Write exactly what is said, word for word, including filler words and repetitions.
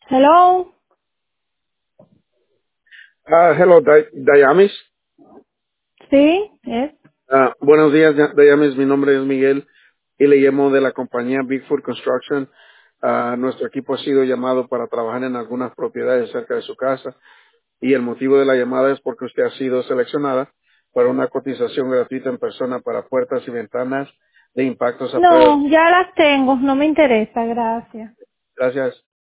Hello. Ah, hello, Day- Dayamis. Sí, es. Ah, buenos días, Ya- Dayamis. Mi nombre es Miguel y le llamo de la compañía Bigfoot Construction. Ah, nuestro equipo ha sido llamado para trabajar en algunas propiedades cerca de su casa y el motivo de la llamada es porque usted ha sido seleccionada para una cotización gratuita en persona para puertas y ventanas de impactos a prueba. No, ya las tengo, no me interesa, gracias. Gracias.